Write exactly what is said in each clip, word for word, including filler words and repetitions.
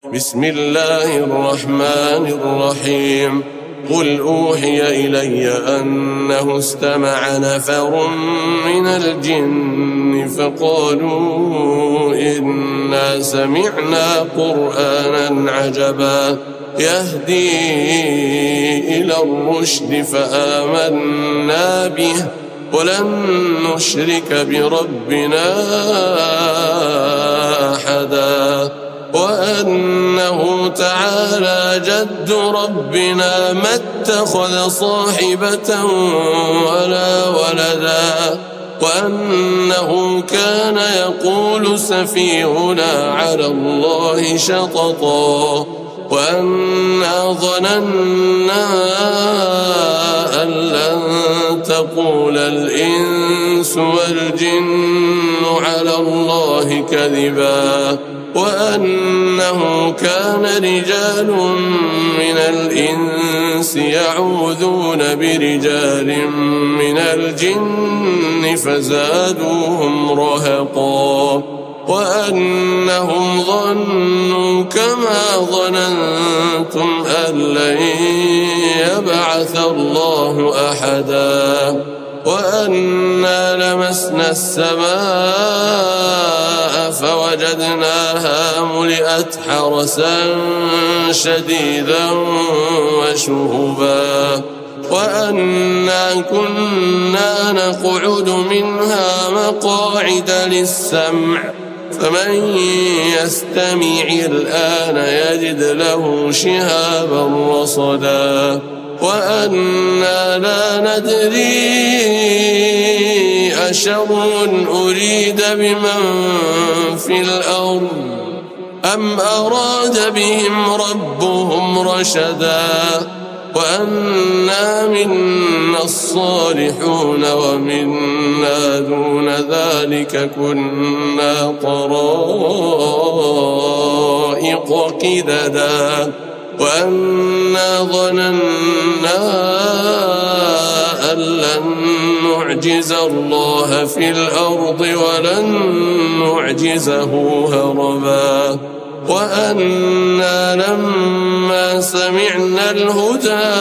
بسم الله الرحمن الرحيم. قل أوحي إلي أنه استمع نفر من الجن فقالوا إنا سمعنا قرآنا عجبا يهدي إلى الرشد فآمنا به ولن نشرك بربنا أحدا وأنه تعالى جد ربنا ما اتخذ صاحبة ولا ولدا وأنه كان يقول سفيهنا على الله شططا وأنا ظننا أن لن تقول الإنس والجن على الله كذبا وأنه كان رجال من الإنس يعوذون برجال من الجن فزادوهم رهقا وأنهم ظنوا كما ظننتم أن لن يبعث الله أحدا وأنا لمسنا السماء فوجدناها ملئت حرسا شديدا وشهبا وأنا كنا نقعد منها مقاعد للسمع فمن يستمع الآن يجد له شهابا رصدا وأنا لا ندري أشر أريد بمن في الأرض أم أراد بهم ربهم رشدا وأنا منا الصالحون ومنا دون ذلك كنا طرائق قددا وأنا ظننا أن لن نعجز الله في الأرض ولن نعجزه هربا وأنا لما سمعنا الهدى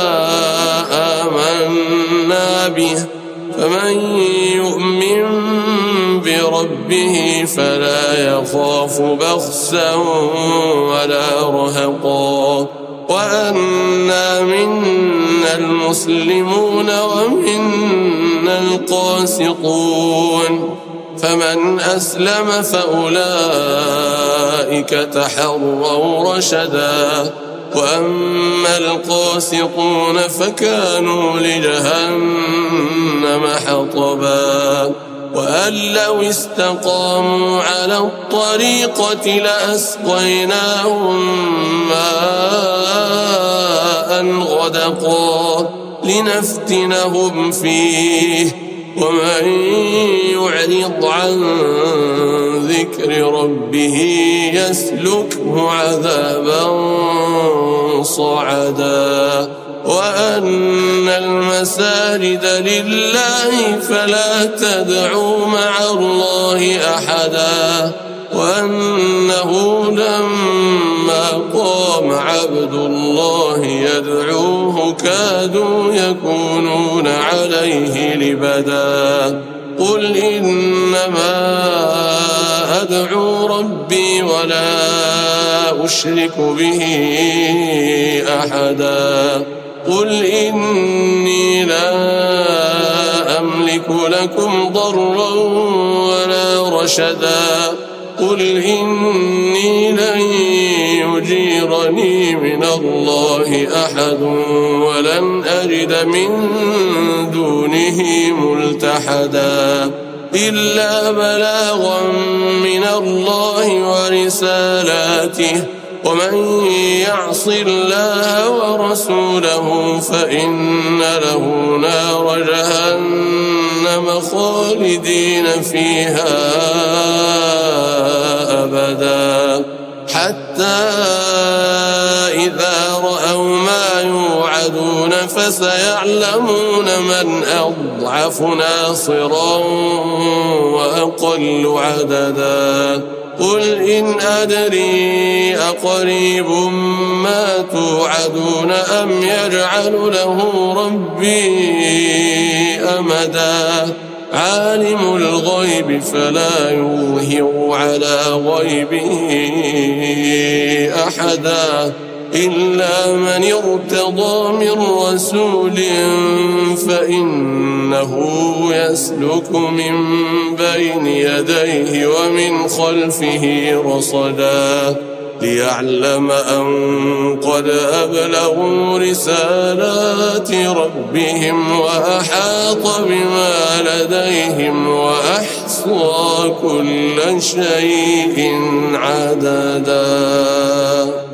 آمنا به فمن يؤمن بربه فلا يخاف بخسا ولا رهقا وأنا منا المسلمون ومنا القاسطون فمن أسلم فأولئك تحروا رشدا وأما القاسطون فكانوا لجهنم حطبا وأن لو استقاموا على الطريقة لأسقيناهم ماء غدقا لنفتنهم فيه ومن يعرض عن ذكر ربه يسلكه عذابا صعدا وأن المساجد لله فلا تدعوا مع الله أحدا وأنه لما قام عبد الله يدعوه كادوا يكونون عليه لبدا قل إنما أدعو ربي ولا أشرك به أحدا قل إني لا أملك لكم ضرا ولا رشدا قل إني لن يجيرني من الله أحد ولن أجد من دونه ملتحدا إلا بلاغا من الله ورسالاته ومن يعص الله ورسوله فإن له نار جهنم خالدين فيها أبدا حتى إذا رأوا ما يوعدون فسيعلمون من أضعف أضعف ناصرا وأقل عددا قل إن أدري أقريب ما توعدون أم يجعل له ربي أمدا عالم الغيب فلا يظهر على غيبه أحدا إلا من ارتضى من رسول فإنه يسلك من بين يديه ومن خلفه رصدا ليعلم أن قد أبلغوا رسالات ربهم وأحاط بما لديهم وأحصى كل شيء عددا.